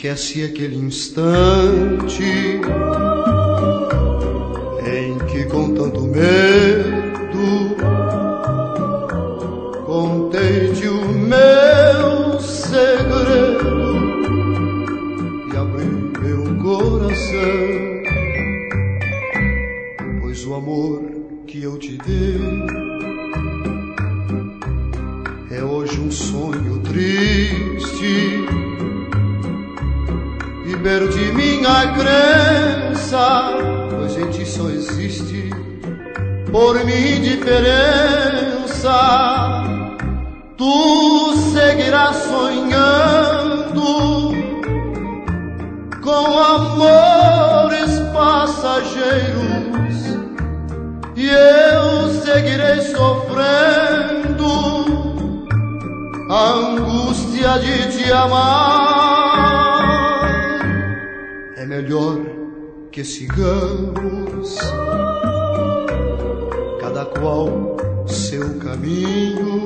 Esquece aquele instante em que com tanto medo contei-te o meu segredo e abri meu coração, pois o amor que eu te dei é hoje um sonho triste e perdi minha crença, pois em ti só existe por minha indiferença. Tu seguirás sonhando com amores passageiros e eu seguirei sofrendo a angústia de te amar. É melhor que sigamos cada qual seu caminho,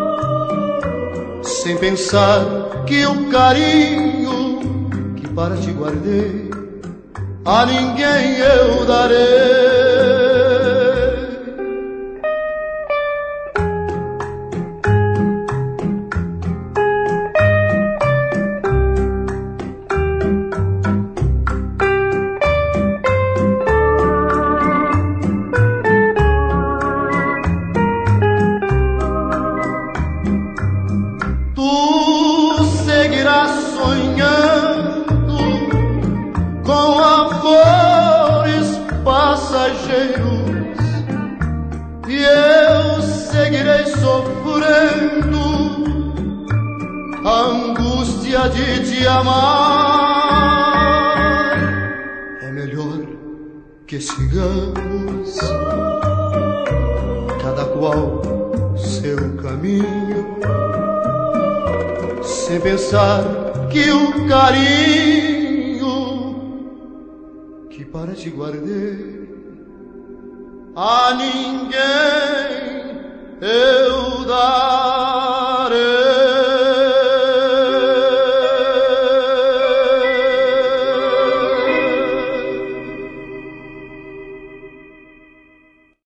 sem pensar que o carinho que para ti guardei a ninguém eu darei. Seguirás sonhando com amores passageiros e eu seguirei sofrendo a angústia de te amar. É melhor que sigamos cada qual seu caminho, sem pensar que o carinho que para ti guardei a ninguém eu darei.